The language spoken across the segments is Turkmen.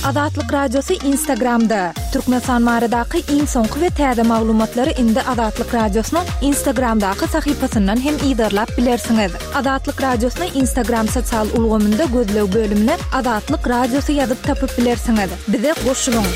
Azatlyk Radiosu Instagramda. Türkmenistan maradaky iň soňky we täze maglumatlary indi Azatlyk Radiosynyň Instagramdaky sahypasyndan hem ýydarlap bilersiňiz. Azatlyk Radiosynyň Instagram sosial ulgamynda gözlew bölümine Azatlyk Radiosu ýazyp tapyp bilersiňiz. Bize goşulyň.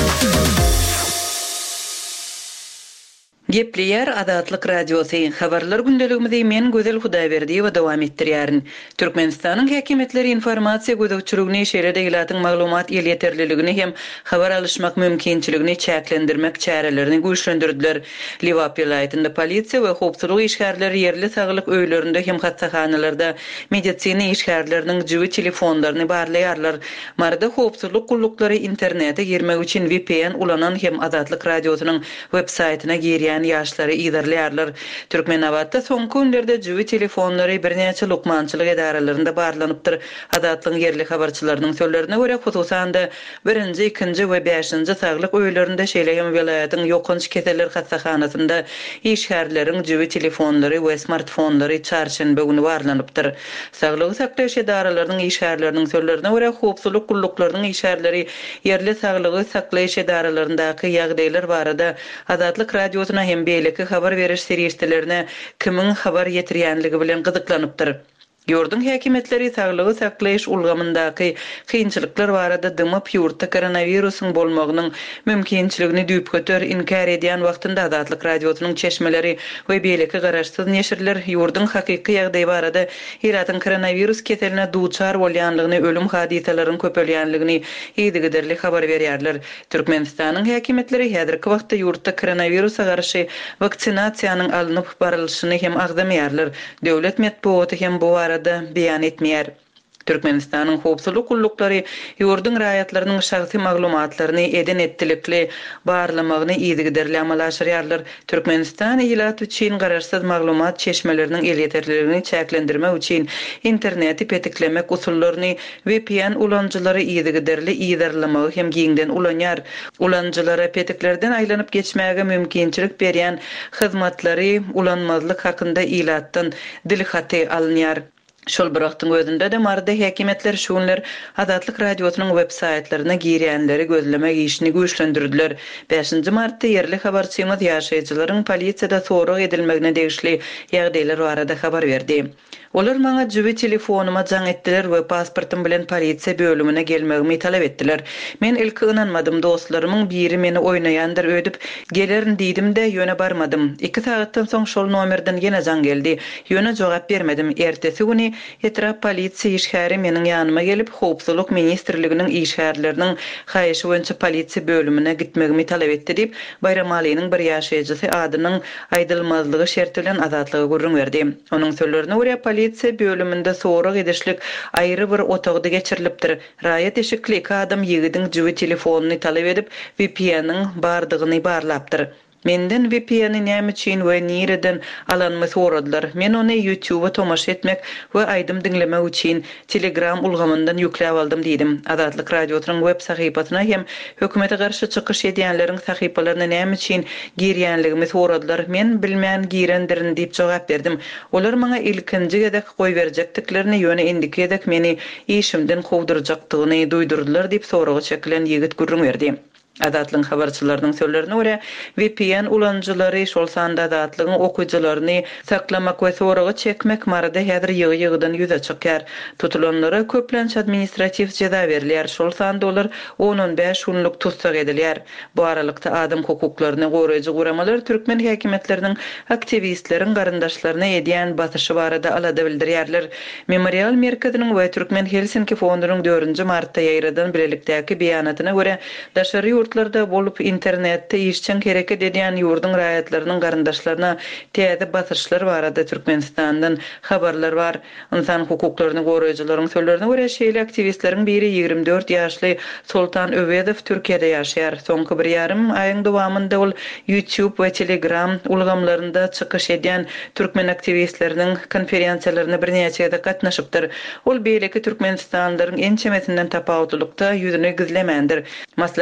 Gepleyer Azatlyk Radiosu habarlar gündeligimizi men Gözel Hudaýberdi we dowam etdirýärin. Türkmenistanyň häkimetleri informasiýa gözegçiligini şeýle ýylatyň maglumat el ýeterliligini hem habar alışmak mümkinçiligini çäklendirmek çärelerini güýçlendirdiler. Liwap vilayatynda polisiýa we howpsuzlyk işgärleri yerli saglyk öýlerinde hem hastaxanalarda medisina işgärleriniň jiwy telefonlaryny barlaýarlar. Marada howpsuzlyk gullukları internete girmek üçin VPN ulanan hem Azatlyk Radiosynyň web saytyna girýän ýaşlary ýydarlaýarlar. Türkmenawatda soňky günlerde jiwy telefonlary birnäçe lukmançylyk edarelerinde barlanypdyr. Azatlyk yerli habarçylarynyň sözlerine görä hususan da 1-nji, 2-nji we 5-nji saglyk öýlerinde şeýle welaýatyň ýokunç keseler hastaxanasynda işgärleriň jiwy telefonlary we smartfonlary çarşembe güni barlanypdyr. Saglyk saklaýaş edaralarynyň işgärleriniň sözlerine görä howpsuzlyk gulluklarının işgärleri yerli saglygy saklaýaş edaralaryndaky ýagdaýlar barada Azatlyk Radiosyna hem beýleki habar beriş serýetlerine kimin habar ýetirýänligi bilen gyzyklanypdyr. Ýurdun häkimetleri saglygy saklaýyş ulgamyndaky kynçylyklar barada dymyp ýurtda koronawirusyň bolmagynyň mümkinçiligini düýp göter inkar edýän wagtynda Azatlyk Radiosynyň çeşmeleri we beýleki garaşsyz neşirler ýurdun hakyky ýagdaýy barada ýyratyň koronawirus keseline duçar bolýanlygyny, ölüm hadisalarynyň köpelýänligini ýygyderli habar berýärler. Türkmenistanyň häkimetleri häzirki wagtda ýurtda koronawirusa garşy vaksinasiýanyň alınıp barylşyny hem agdamýarlar. Döwlet medeniýeti hem bu arada beýan etmeýär. Türkmenistanyň howpsuzlyk gullukları ýurdun raýatlarynyň şahsy maglumatlaryny eden etdilikli barlamagyny ýygyderli amalaşdyrýarlar. Türkmenistan ýylat üçin garaşsyz maglumat çeşmeleriniň el ýeterliligini çäklendirmek üçin interneti petiklemek usullaryny VPN ulanjylary ýygyderli ýydarlamagy hem giňden ulanýar. Ulanjylara petiklerden aýlanyp geçmäge mümkinçilik berýän hyzmatlary ulanmazlyk hakynda ýylatdan dilhaty alınýar. Şol bıraktın özünde de marada häkimetler şunlar Azatlyk Radiosynyň web saytlaryna girýänleri gözlemek işini güýçlendirdiler. 5-nji martda yerli habarçymyz ýaşaýjylaryň polisiýada sorak edilmegine degişli ýagdaýlar barada habar berdi. Olar maňa jiwy telefonuma jaň etdiler we pasportym bilen polisiýa bölümine gelmegimi talap etdiler. Men ilki ynanmadym, dostlarymyň biri meni oýnaýandyr ödüp gelerin diýdim-de ýöne barmadym. 2 saatdan soň şol nomerden ýene jaň geldi. Ýöne jogap bermedim. Ertesi güni etrap polisiýa işgäri meniň ýanyma gelip howpsuzlyk ministrliginiň işgärleriniň haýyşy boýunça polisiýa bölümine gitmegimi talap etdi diýip Bayramalynyň bir ýaşaýjysy adynyň aýdylmazlygy şerti bilen azatlygy gurrun berdi. Onuň sözlerine görä polisiýa bölüminde sorak edişlik aýry bir otagda geçirilipdir. Raýat eşikli adam ýigidiň jiwy telefonuny talap edip VPN-niň bardygyny barlapdyr. Menden VPN-i näme üçin we nireden alanmy soradylar. Men ony YouTube-a tomaşa etmek we aýdym dinlemek üçin Telegram ulgamyndan ýükläp aldym diýdim. Azatlyk Radiosynyň web sahypasyna hem hökümete garşy çykyş edýänleriň sahypalaryna näme üçin girýänligimi soradylar. Men bilmän girendirin diýip jogap berdim. Olar maňa ilkinji gedek goý berjekdiklerini ýöne indiki edek meni işimden howdurjakdygyny duýdurdylar diýip soragy çekilen ýigit gurrun berdi. Azatlyk habarçylarynyň sözlerine görä VPN ulanjylary şol sanda azatlygyň okujylaryny saklamak we soragy çekmek marada häzir ýygy-ýygydan ýüze çykýar. Tutulanlara köplenç administrativ jeza berilýär. Şol sanda olar 10-15 günlük tutsak edilýär. Bu aralykda adam hukuklaryny goraýjy guramalar türkmen häkimetleriniň aktivistleriň garyndaşlaryna edýän basyşy barada alada bildirýärler. Memorial merkeziniň we Türkmen Helsinki fondunyň 4-nji martda ýaýradan bilelikdäki beýanatyna görä daşary ýurtlarda bolup internetde işçen kereket edýän ýurdun raýatlarynyň garyndaşlaryna täze basyşlar barada Türkmenistandan habarlar bar. İnsan hukuklaryny goraýjylaryň sözlerine görä şeýle aktivistleriň biri 24 ýaşly Sultan Övedow Türkiýede ýaşaýar. Soňky 1,5 aýyň dowamında ol YouTube we Telegram ulgamlarynda çykyş edýän türkmen aktivistleriniň konferensiýalaryna birnäçe gatnaşypdyr. Ol beýleki türkmenistanlylaryň en çemetinden tapawutlykda ýüzüne gizlemändir. Maslahatlarda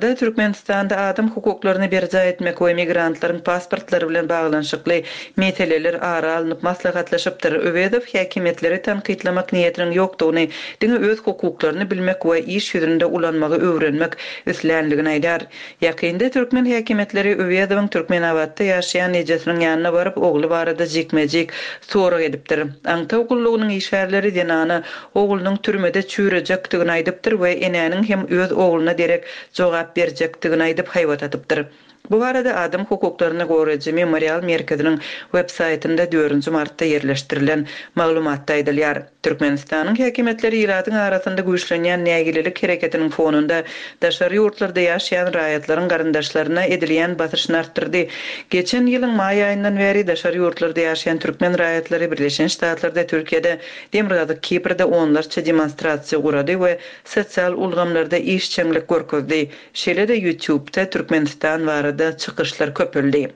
Ýa-da Türkmenistanda adam hukuklaryny berja etmek we migrantlaryň pasportlary bilen baglanşykly meseleler ara alınıp maslahatlaşypdyr. Öwedow häkimetleri tanqidlamak niýetiniň ýokdugyny, diňe öz hukuklaryny bilmek we iş ýüzünde ulanmagy öwrenmek üslenligini aýdar. Ýakynda Türkmen häkimetleri Öwedowyň Türkmenawatda ýaşaýan nejesiniň ýanyna baryp ogly barada jikmejik sorag edipdir. Aňta okullugynyň işärleri denany oglunyň türmede çürejekdigini aýdypdyr we enäniň hem öz ogluna derek jogap berjekdigini aýdyp haýbat atypdyr. Bu arada adam hukuklaryna goraja Memorial Merkeziniň web saytynda 4 martda yerleşdirilen maglumatda aýdylýar. Türkmenistanyň häkimetleri ýylatyň arasynda güýçlenýän nägililik hereketiniň fonunda daşary ýurtlarda ýaşaýan raýatlaryň garyndaşlaryna edilýän basyşyny artdyrdy. Geçen ýylyň may aýyndan beri daşary ýurtlarda ýaşaýan türkmen raýatlary Birleşen Ştatlarda, Türkiýede, Demirgazda, Kiprde onlarça demonstrasiýa gurady we sosial ulgamlarda işçilik görkezdi. Şeýle-de YouTube'da Türkmenistan barada çykyşlar köpüldi.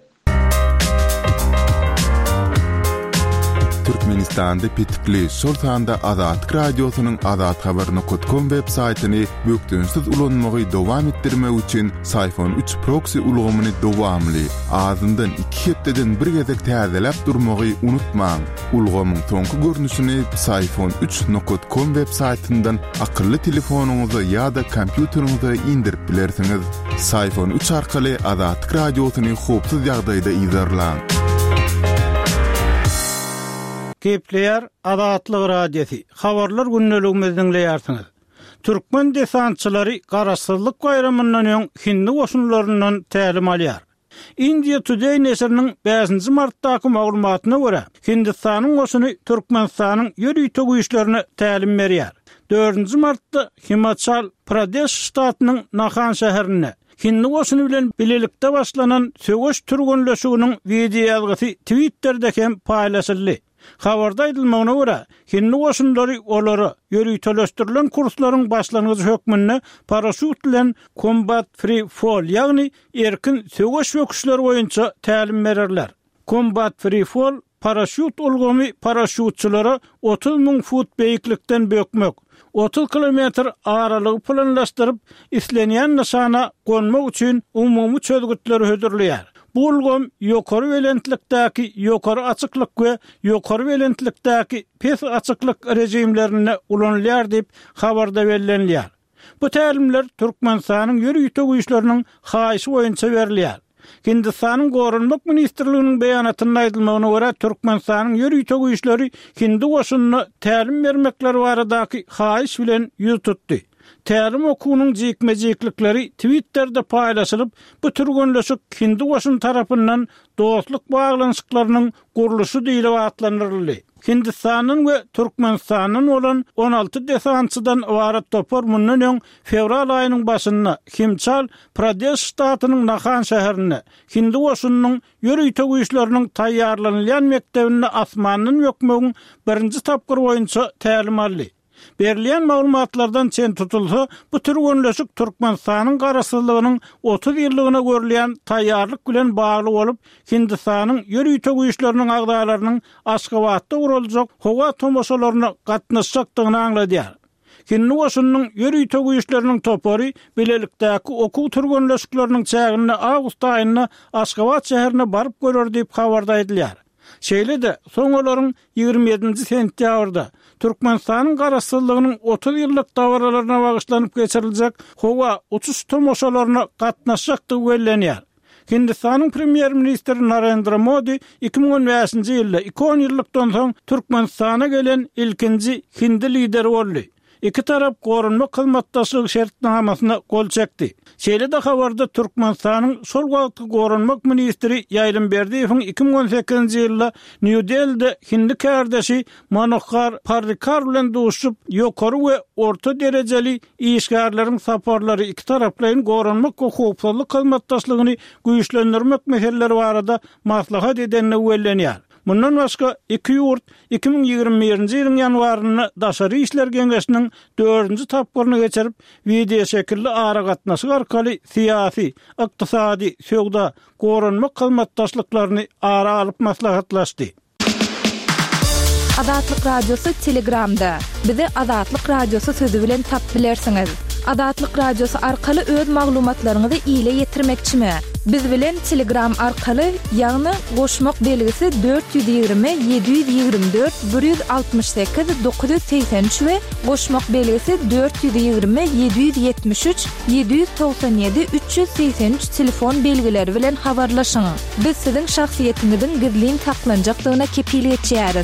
Türkmenistan'da pitikli şol sanda Azatlyk radiosynyň azathabar.com web saytyny bökdünsiz ulanmagy dowam etdirmek üçin Sayfon 3 proxy ulgamyny dowamly azyndan 2 hepdeden bir gezek täzeläp durmagy unutmaň. Ulgamyň soňky görnüşini sayfon3.com web saytyndan akylly telefonuňyza ýa-da kompýuteriňize indirip bilersiňiz. Sayfon 3 arkaly Azatlyk radiosyny hopsuz ýagdaýda izlerläň. Kepler Azatlyk radiosi. Habarlar günneligimizden dinleýärsiňiz. Türkmen desantçylary garaşsyzlyk bayramyndan öň Hindi goşunlaryndan tälim alýar. India Today nesriniň 5 martdaky maglumatyna görä, Hindistanyň goşuny Türkmenistanyň ýöri tögüşlerini tälim berýär. 4 martda Himachal Pradesh ştatynyň Nahan şäherinde Hindi goşuny bilen bilelikde başlanan söwüş türgünleşiginiň video ýazgysy Twitter'de hem paýlaşyldy. Habarda aýdylmagyna görä, Hindi goşunlary olary ýöri-töleşdirilen kurslaryň başlanyjy hökmünde paraşut bilen Combat Free Fall, ýagny erkin söwüş wöküşleri boýunça tälim bererler. Combat Free Fall paraşut ulgamy paraşutçylara 30.000 fut beýiklikden bökmek, 30 kilometr aralygy planlaşdyryp islenýän nişana gonmak üçin umumy çözgütleri hödürleýär. Bu ulgam ýokary welentlikdäki ýokary açyklyk we ýokary welentlikdäki pes açyklyk rejimlerine ulanylýar diýip habarda bellenilýär. Bu tälimler Türkmenistanyň ýöri tögüşleriniň haýysy boýunça berilýär. Hindistanyň Gorunmak ministrliginiň beýanatyna aýdylmagyna görä, Türkmenistanyň ýöri tögüşleri Hindi goşunyna tälim bermekleri baradaky haýys bilen ýüz tutdy. Tälim okunyň jikmejiklikleri Twitter'de paýlaşylyp, bu türgünleşik Hindi goşun tarapyndan dostluk baglanşyklarynyň guruluşy diýilip atlandyryldy. Hindistanyň we Türkmenistanyň bolan 16 desantçydan ibaret topar mundan öň fevral aýynyň başynda Himachal Pradesh ştatynyň Nahan şäherinde Hindi goşunynyň ýöri tögüşleriniň taýýarlanylýan mektebinde asmanyň ýokmagyň birinji tapgyr boýunça tälim aldy. Berilýän maglumatlardan çen tutulsa, bu türgünleşik Türkmenistanyň garaşsyzlygynyň 30 ýyllygyna görülýän taýýarlyk bilen bagly bolup, Hindistanyň ýöri tögüşleriniň agdalarynyň Aşgabatda guraljak howa tomoşalaryna gatnaşjakdygyny aňladýar. Hindi goşunynyň ýöri tögüşleriniň topary bilelikdäki okuw türgünleşikleriniň çägini awgust aýyna Aşgabat şäherine baryp görer diýip habarda aýdylýar. Şeýle-de soňalaryň 27 sentýabrda Türkmenistanyň garaşsyzlygynyň 30 ýyllyk dawralaryna bagyşlanyp geçiriljek howa uçuş tomoşalaryna gatnaşjakdygy bellenýär. Hindistanyň premier ministri Narendra Modi 2015-nji ýylda 2 ýyllykdan soň Türkmenistana gelen ilkinji Hindi lideri boldy. İki tarap gorunma kılmatdaşlyk şertnamasyna gol çekdi. Şeýle-de habarda Türkmenistanyň şol wagtky gorunmak ministri Ýaýlym Berdiýewiň 2018-nji ýylda New Delhi'de Hindi kardeşi Manohar Parrikar bilen duşup ýokary we orta derejeli işgärleriň saparlary iki taraplaryň gorunmak we hukuklyk kılmatdaşlygyny güýçlendirmek meseleleri barada maslahat edenine wellenýär. Mundan başga iki ýurt 2021-nji ýylyň ýanwaryny Daşary işler Geňeşiniň 4-nji tapgyryny geçirip video şekilli ara gatnaşyk arkaly syýasy, ykdysady, söwda, gorunmak kılmatdaşlyklaryny ara alyp maslahatlaşdy. Azatlyk radiosu Telegramda. Bizi Azatlyk radiosu sözü bilen tap bilersiňiz. Adatlyk radiosu arkaly öz maglumatlaryňyzy ýyle ýetirmekçimi? Biz bilen Telegram arkaly, ýagny goşmak belgisi 420 724 168 983 we goşmak belgisi 420 773 797 383 telefon belgileri bilen habarlaşyň. Biz siziň şahsiýetiniziň gizlin saklanjaklygyna kepillik etýäris.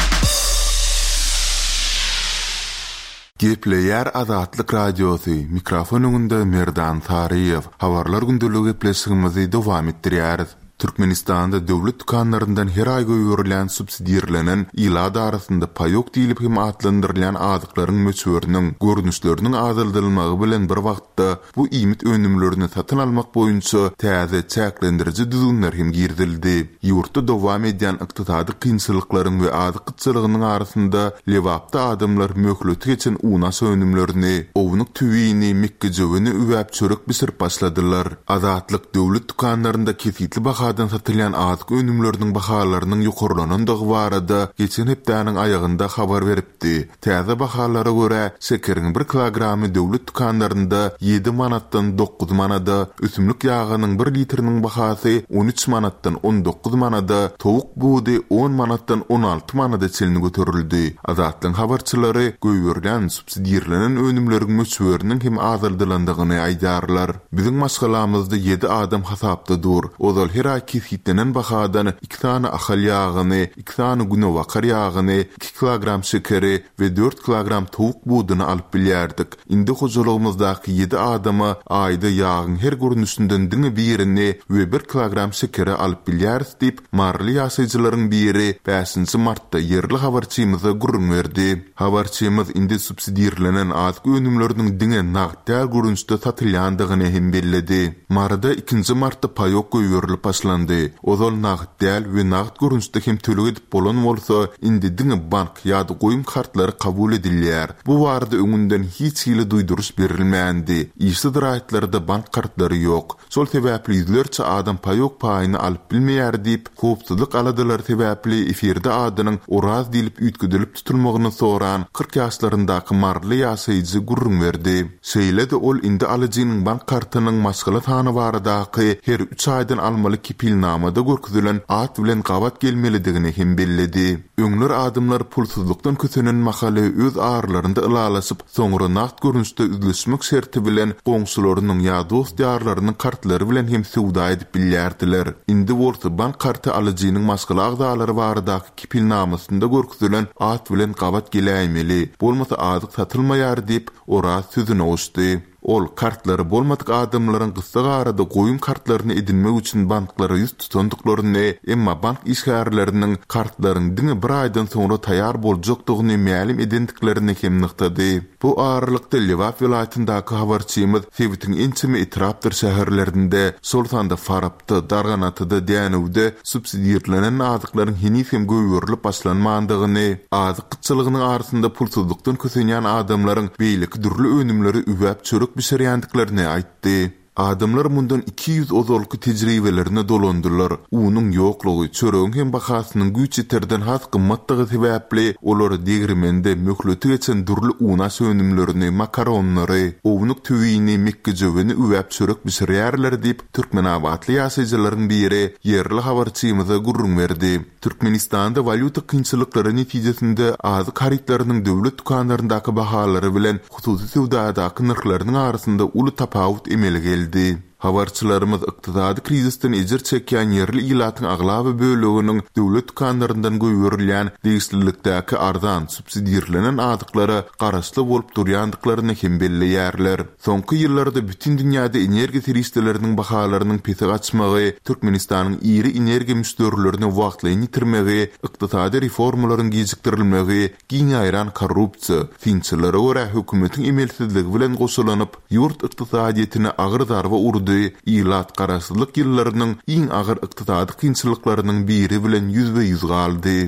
Gepleýär Azatlyk radiosu mikrofonunda Merdan Tariýew. Habarlar gündeligi gepleşigimizi dowam etdirýäris. Türkmenistanda döwlet dukanlaryndan her ay göýürilen subsidiýerlenen ýyla arasynda paýok diýilip hem atlandyrylan adyklaryň möçberiniň görnüşleriniň azaldylmagy bilen bir wagtda bu iýmit önümlerini satyn almak boýunça täze çäklendiriji düzgünler hem girdildi. Ýurtda dowam edýän ykdysady kynçylyklaryň we adykyçylygynyň arasynda lewapda adamlar möhlet geçen unas önümlerini, owunyk tüwini, mikkejöwini üwäp çörek bisirip başladylar. Azatlyk döwlet dukanlarynda kesitli adan satylan adyk önümleriniň bahalarynyň ýokarlanandygy barada geçen hepdäniň aýagynda habar beripdi. Täze bahalary görä şekeriň 1 kilogramy döwlet dukanlarynda 7 manatdan 9 manada, üsümlik ýagynyň 1 litriniň bahasy 13 manatdan 19 manada, towuk buğdy 10 manatdan 16 manada çelini göterildi. Azatlyň habarçylary göýürilen subsidiýerlenen önümleriň möçberiniň hem azaldylandygyny aýdarlar. Biziň maskalamyzda 7 adam hasapda dur. Ozal her kitlenen bahadan 2 tane ahal ýagyny, 2 tane güne vakar ýagyny, 2 kilogram şekeri we 4 kilogram towuk buğdyny alyp bilýärdik. Indi hojulygymyzdaky 7 adama aýda ýagyň her görnüşinden diňe birini we 1 kilogram şekeri alyp bilýäris diýip marly ýasaýjylaryň biri 5 martda yerli habarçymyza gurrun berdi. Habarçymyz indi subsidiýerlenen adyk önümleriniň diňe nagd görnüşde satylýandygyny hem belledi. Marda 2 martda paýok göýürilip başlandy. Ozal nagd däl we nagd görnüşde hem töleg edip bolan bolsa, indi diňe bank ýa-da goýum kartlary kabul edilýär. Bu barada öňünden hiç hili duýduruş berilmändi. Ýyşy diraýtlarda bank kartlary ýok. Şol sebäpli ýüzlerçe adam paýok paýyny alyp bilmeýär diýip, howpsuzlyk aladylar sebäpli efirde adynyň oraz diýilip üýtgüdülip tutulmagyny soran 40 ýaşlaryndaky marly ýasaýjy gurrun berdi. Şeýle-de ol indi alyjynyň bank kartynyň maskala tany baradaky her 3 aýdan almaly kipilnamada görkezülen at bilen gabat gelmelidigini hem belledi. Öňler adamlar pulsuzlukdan kösenen mahaly öz ağırlarında ılalaşyp, soňra nagd görnüşde üzleşmek şerti bilen goňşularynyň ýa dost ýarlarynyň kartlary bilen hem sowda edip bilýärdiler. Indi bolsa bank karty alyjynyň maskala agdalary baradaky kipilnamasynda görkezülen at bilen gabat gelýmeli. Bolmasa adyk satylmaýar diýip ora sözüne oşdy. Ol kartlary bolmadyk adamlaryň gysga arada goýum kartlaryny edinmek üçin banklara ýüz tutandyklaryny, emma bank işgärleriniň kartlaryň diňe bir aýdan soňra taýýar boljakdygyny ma'lum edendiklerini hem nyktady. Bu aralykda Lewap vilayatyndaky habarçymyz Sewitiň ençimi etrapdyr şäherlerinde, Sultanda, Farabda, Darganatyda, Dänewde subsidiýerlenen adyklaryň henüz hem göýürilip başlanmandygyny, adykyçylygynyň arasynda pulsuzlukdan kösenýän adamlaryň beýleki dürli önümleri üwäp çörek biserýändiklerini aýtdy. Adamlar mundan 200 ozolky tejribelerini dolandylar. Unyň ýoklugy, çöregiň hem bahasynyň güýçeterden has gymmatlygy sebäpli olar degrimende möhleti geçen durly una sönümlerini, makaronlary, owunyk tüwini, mikkejöwini üwäp çörek biserýärler diýip türkmen awatly ýasaýjylaryň biri yerli habarçymyza gurrun berdi. Türkmenistanda valyuta kynçylyklary netijesinde azyk haritlarynyň döwlet dukanlaryndaky bahalary bilen hususy sowdadaky narhlarynyň arasynda uly tapawut emeli geldi. Habarçylarymyz ykdysady krizisden ejir çekýän yerli ýylatyň aglaby bölегiniň döwlet dukanlaryndan göýürilýän degislilikdäki arzan subsidiýerlenen adyklara garaşly bolup durýandyklaryny hem belleýärler. Soňky ýyllarda bütün dünýäde energiýa serwisleriniň bahalarynyň pese gaçmagy, Türkmenistanyň iri energiýa müşterilerini wagtlaýan ýitirmegi, ykdysady reformalaryň gecikdirilmegi, giň aýran korrupsiýa, finçilere görä hökümetiň emelsizligi bilen goşulanyp, ýurt ykdysadyetine agyr darba urdy. Ýylat garaşsyzlyk ýyllarynyň iň agyr ykdysady kynçylyklarynyň biri bilen ýüzbe-ýüz galdy.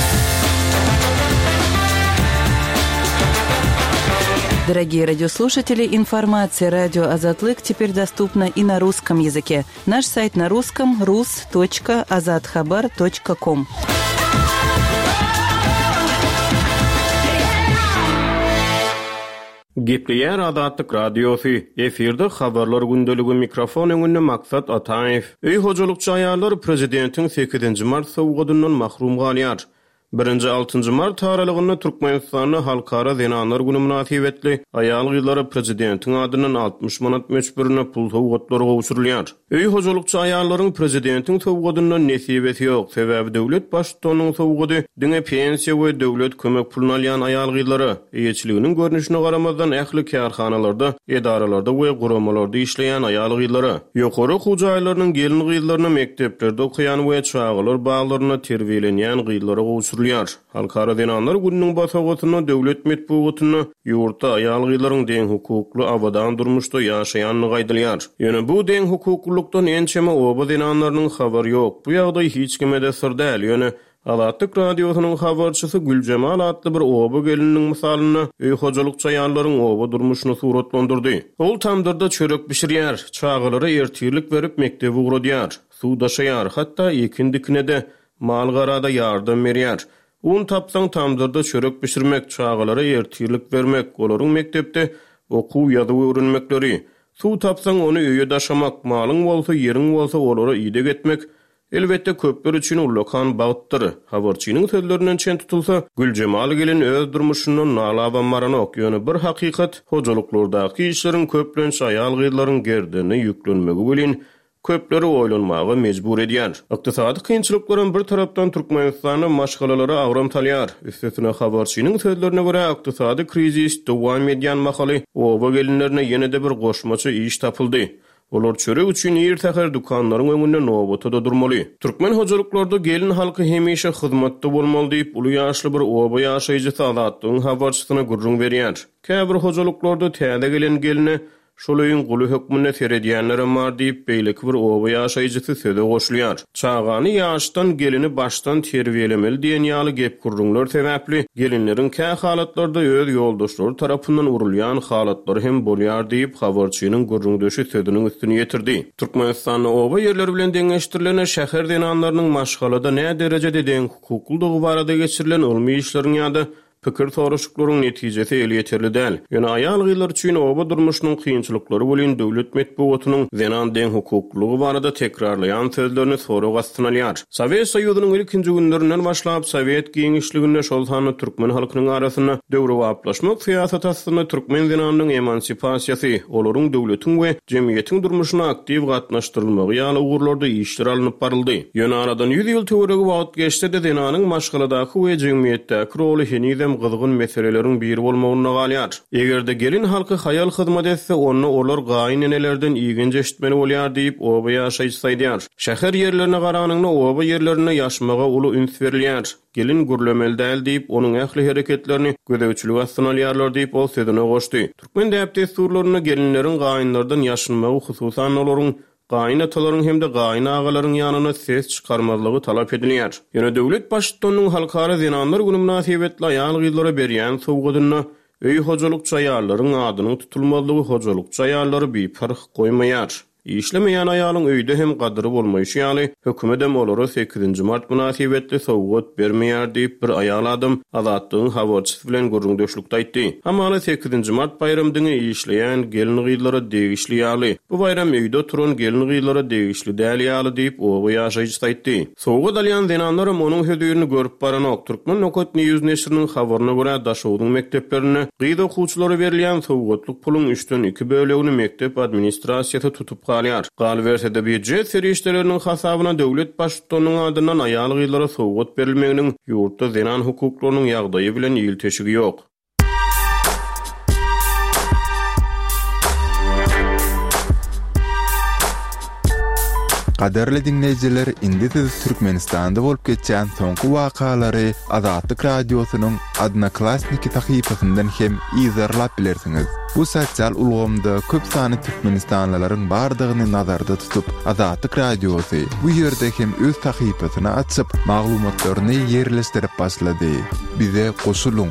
Дорогие радиослушатели, информация «Радио Азатлык» теперь доступна и на русском языке. Наш сайт на русском – rus.azatxabar.com. Gepleýär Azatlyk Radiosu efirde habarlar gündöligi mikrofon öňünde Maksat Ataev. Öý hojalykçy aýallar prezidentiň 8-nji mart sowgadyndan mahrum galýar. 1-6 mart aralygyny Türkmenistanyň halkara zenanlar güni münasibetli aýal gyzlary prezidentiň adynyň 60 manat meçberine pul sowgatlary gowşurulýar. Öý hojalykçy aýallaryň prezidentiň sowgadyndan nesibeti ýok. Sebäbi döwlet başçysynyň sowgady diňe pensiýa we döwlet kömek puluna alýan aýal gyzlary eýetçiliginiň görnüşine garamazdan ähli kärhanalarda, edaralarda we guramalarda işleýän aýal gyzlary ýokary hujaýlarynyň gelin gyzlaryna mekteplerde okuyan we çağalar baglaryna terbiýelenýän gyzlary gowşurulýar. Halkara zenanlar gününiň basagotyna döwlet medpugatyna ýurtda aýal gyzlaryň deň hukukly abadan durmuşda ýaşaýanyny gaýdylýar. Ýöne bu deň hukuklukdan ençeme oba zenanlarynyň habary ýok. Bu ýagdaý hiç kime de sır däl. Ýöne Azatlyk Radiosynyň habarçysy Güljemal adly bir oba geliniň misalyny öý hojalykçy aýallaryň oba durmuşyny suratlandyrdy. Ol tamdyrda çörek bişirýär, çağalary ertirlik berip mektebe uğradýar, suwdaşaýar, hatda ikindikine de mal garada ýardam berýär. Un tapsaň tamdyrda çörek bişirmek, çağalara ertirlik bermek, olaryň mektepde okuw ýazyw öwrenmekleri. Suw tapsaň ony öýe daşamak, malyň bolsa, ýeriň bolsa olara ýydyk etmek elbetde köpler üçin ullakan bagtdyr. Habarçynyň sözlerinden çen tutulsa, Güljemal gelin öz durmuşyndan nalaban maranok. Ýöne bir hakykat, hojalyklardaky işleriň köplençe aýal gyzlaryň gerdine ýüklenmegi bilen köpleri oýlanmagy mejbur edýär. Ykdysady kynçylyklaryň bir tarapdan Türkmenistanyň maşgalalary awramtalýar. Üstesine habarçynyň sözlerine görä ykdysady krizis dowam edýän mahaly oba gelinlerine ýene-de bir goşmaçy iş tapyldy. Olar çörek üçin ýer-täher dukanlaryň öňünde nobatada durmaly. Türkmen hojalyklarda gelin halky hemişe hyzmatda bolmaly diýip uly ýaşly bir oba ýaşaýjy Azatlygyň habarçysyna gurrun berýär. Käbir hojalyklarda täze gelen geline şolayın gulu hökmüne seredýänlere mar diýip beýleki bir oba ýaşaýjysy söze goşulýar. Çağany ýaşdan gelini başdan terbiýelemeli diýen ýaly gep gurrunlar sebäpli gelinleriň kä halatlarda öz ýoldaşlary tarapyndan urulýan halatlary hem bolýar diýip habarçynyň gurrundaşy sözüniň üstüne ýetirdi. Türkmenistanyň oba ýerleri bilen deňeşdirilen şäher denanlarynyň maşgalada näme derejede deň hukuklygy barada geçirilen ulmy işleriň ýa-da pikir soruşuklaryň netijesi eli ýeterli däl. Ýöne aýal gyzlar üçin oba durmuşynyň kynçylyklary bilen döwlet medpugatynyň zenan deň hukuklygy barada tekrarlayan sözlerini soraw gastynalýar. Sowet Soýuzynyň ilkinji günlerinden başlap Sowet giňişliginde şol sany türkmen halkynyň arasyna döwrewaplaşmak syýasat aslynda türkmen zenanynyň emansipasiýasy, olaryň döwletiň we jemgyýetiň durmuşyna aktiw gatnaşdyrylmagy ýaly ugurlarda işler alınıp baryldy. Ýöne aradan 100 ýyl töweregi wagt geçdi de zenanyň maşgaladaky we jemgyýetdäki roly henizem gyzgyn meseleleriň biri bolmagyna galýar. Egerde gelin halky haýal hyzmat etse, onu olar gaýnenelerden ýygyň eşitmeli bolýar diýip oba ýaşaýsaýdýar. Şäher ýerlerine garanyňda oba ýerlerine ýaşmaga uly üns berilýär. Gelin gurlemeli däl diýip onuň ähli hereketlerini gödäwçilik astynalýarlar diýip ol sözüne goşdy. Türkmen däpdesturlaryna gelinleriň gaýynlardan ýaşynmagy hususan olaryň gaýnatalaryň hem de gaýna agalaryň ýanyna ses çykarmazlygy talap edilýär. Ýöne döwlet başçysynyň halkara zenanlar güni münasibetli aýal gyzlara berýän sowgadyna öý hojalykçy aýallaryň adynyň tutulmazlygy hojalykçy aýallary bir fark goýmaýar. İşlemeýän aýalyň öýde hem gadyry bolmaýşy ýaly hökümetem olary 8-nji mart münasibetli sowgat bermeýär diýip bir aýal adam Azatlygyň habarçysy bilen gurrundaşlykda aýtdy. Hamala 8-nji mart bayramdyny işleýän gelin gyzlara degişli ýaly. Bu bayram öýde turan gelin gyzlara degişli däl ýaly diýip oba ýaşaýjy aýtdy. Sowgat alýan zenanlar onuň hödürini görüp baranok. Türkmen Nokat News neşriniň habaryna görä daşawyň mekteplerine gyz okuwçylary berilýän sowgatlyk puluň 3-den 2 bölegini mektep administrasiýasy tutup galýar. Galberse de büdjet serişleriniň hasabyna döwlet başçysynyň adyndan aýal gyzlara sowgat berilmeginiň ýurtda zenan hukuklarynyň ýagdaýy bilen ýylteşigi ýok. Kaderli dinleyijiler, indi siz Türkmenistanda bolup geçen soňky wakalary Azatlyk Radiosynyň Odnoklassniki sahypasyndan hem izlerlap bilersiňiz. Bu sosial ulgamda köp sany Türkmenistanlylaryň bardygyny nazarda tutup, Azatlyk Radiosy bu ýerde hem öz sahypasyny açyp, maglumatlaryny ýerleşdirip başlady. Bize goşuluň.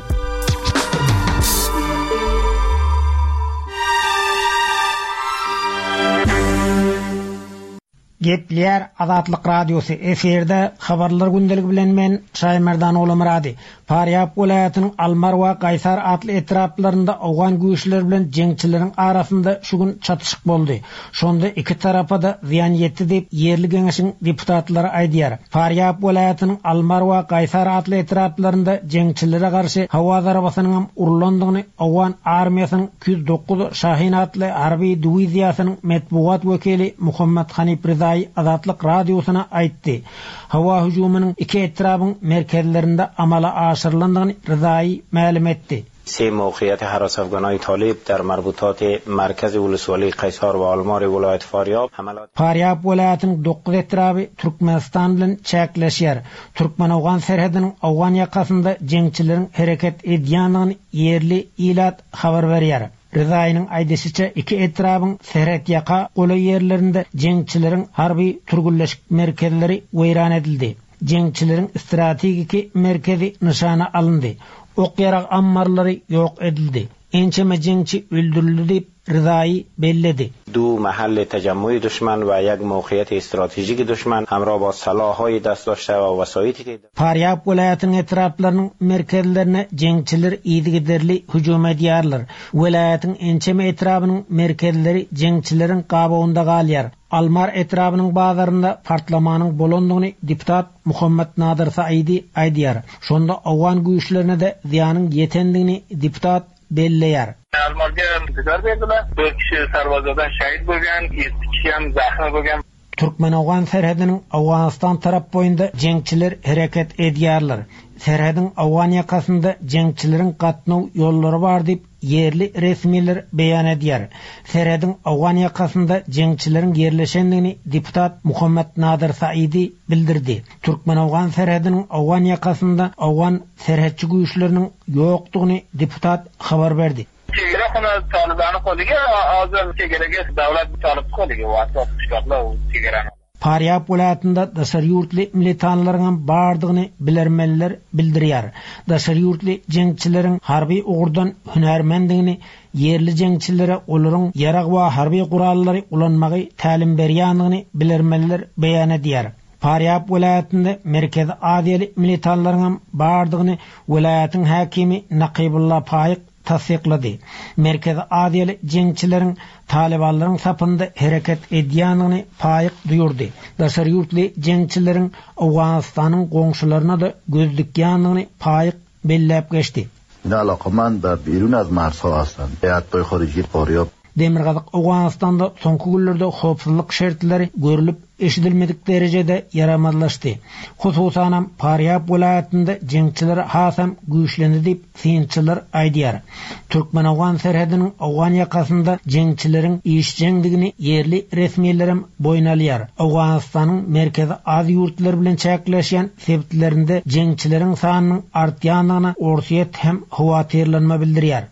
Gepler Azatlyk Radiosu eferde habarlar gündeligi bilen men Şaymerdan Olamradi. Faryap vilayatynyň Almar we Gaysar atly etraplarynda awgan güýçler bilen jeňçileriň arasynda şu gün çatışyk boldy. Şonda iki tarafa da ziyan ýetdi diýip ýerli geňeşiň deputatlary aýdýar. Faryap vilayatynyň Almar we Gaysar atly etraplarynda jeňçilere garşy hawa zarabasynyň urulandygyny awgan armiýasynyň 209 Şahin atly harby diwiziýasynyň metbuat wekili Muhammed Hanip Rizai Azatlyk Radiosuna aýtdy. Hawa hüjumynyň iki etrabyň merkezlerinde amala aşyrlandygyny Rizai ma'lum etdi. سه موقعیت هراس افغانای طالب در مربوطات مرکز ولسوالی قیصار و آلمار ولایت فاریاب حملات Faryap vilayatynyň 9 etraby Türkmenistan bilen çäkleşýär. Türkmen-Awgan serhediň Awgan ýakasynda jeňçileriň hereket edýändigini ýerli ilat habar berýär. Rizai'nin aýdysyça iki etrabyň serhet ýaka gola ýerlerinde jeňçileriň harby turgulleşik merkezleri weýran edildi. Jeňçileriň strategik merkezi nişana alındy. Ok yarak ammarlary ýok edildi. Ençeme jeňçi öldürildi diýip Rizai belledi. دو محل تجمع دشمن و یک موقعیت استراتژیک دشمن همراه با سلاح‌های دست داشته و وسایلی که Faryap vilayatynyň etraplarynyň merkezlerine jeňçiler ýygyderli hüjum edýärler. Vilayatyň ençeme etrabynyň merkezleri jeňçileriň gabawynda galýar. Almar etrabynyň bazarynda partlamanyň bolandygyny deputat Muhammed Nadir Saidi aýdýar. Şonda awgan güýçlerine de ziýanyň ýetendigini deputat belleýär. Almarga intikar berdiler. 4 kişi sarbazadan şahit bolgan, 7 kişi hem zahmi bolgan. Türkmen-Awgan serhediniň Awganistan tarap boýunda jeňçiler hereket edýärler. Serhedin Awgan ýakasynda jeňçileriň gatnaw ýollary bar diýip yerli resmiler beýan edýär. Serhedin Awgan ýakasynda jeňçileriň ýerleşendigini deputat Muhammed Nadir Saidi bildirdi. Türkmen-Awgan serhediniň Awgan ýakasynda Awgan serhetçi güýçleriniň ýokdugyny deputat habar berdi. Çegara xona Talibanı qo'liga, hozir chegaraga davlat solib qo'liga vaqt chiqarlar chegarani. Faryap vilayatynda daşary ýurtly militanlaryň bardygyny bilermenler bildirýär. Daşary ýurtly jeňçileriň harby ugurdan hünärmendigini, yerli jeňçilere olaryň ýarag we harby gurallary ulanmagy tälim berýändigini bilermenler beýan edýär. Faryap vilayatynda Merkez Adiyeli militanlaryň bardygyny vilayatyň häkimi Naqibullah Paýyk tasdiqlady. Merkez Adiyeli jeňçileriň Talibanlaryň sapynda hereket edýändigini Paýyk duýurdy. Daşary ýurtly jeňçileriň Awganistanyň goňşularyna da gözlükýändigini Paýyk belläp geçdi. Alaqamand ve birun az marsa hastand. Haýatly xorijiy Faryap Demirgazyk Awganistanda soňky günlerde howpsuzlyk şertleri görülüp eşidilmedik derejede yaramazlaşdy. Hususan Faryap vilayatynda jeňçiler hasam güýçlendi diýip synçylar aýdýar. Türkmen-Awgan serhediniň Awgan ýakasynda jeňçileriň işjeňdigini yerli resmiýetlerim boýnalýar. Awganistanyň merkezi az ýurtlar bilen çäkleşýän sebitlerinde jeňçileriň sanynyň artýanyna orsiýet hem howatyrlanma bildirýär.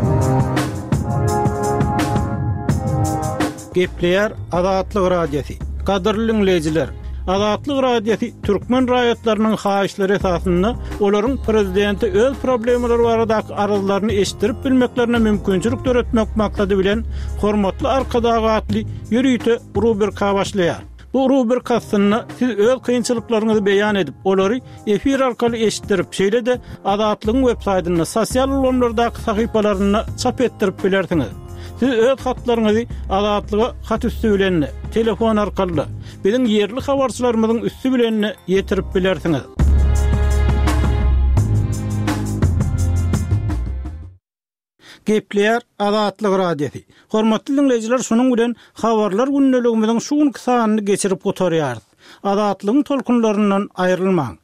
Gepler Azatlyk Radiosu. Kadrly dinleyijiler, Azatlyk Radiosu türkmen raýatlarynyň haýyşlary esasynda olaryň prezidenti öz problemleri baradaky arazlaryny eşitdirip bilmeklerine mümkinçilik töretmek maksady bilen hormatly arkadagatly ýürüýte rubrika başlaýar. Bu rubrikasyny siz öz kynçylyklaryňyzy beýan edip, olary efir arkaly eşitdirip, şeýle-de Azatlygyň websaýtyna, sosial ulanlardaky sahypalaryna çap etdirip bilersiňiz. Siz öz hatlaryňyzy Azatlyga hat üstü bilen, telefon arkaly, biziň yerli habarçylarymyzyň üstü bilen ýetirip bilersiňiz. Gepler Azatlyk Radiosu. Hormatly dinleyijiler, şonuň bilen habarlar günneligimiziň şu günkü sanyny geçirip gotarýarys. Azatlygyň tolkunlaryndan aýrylmaň.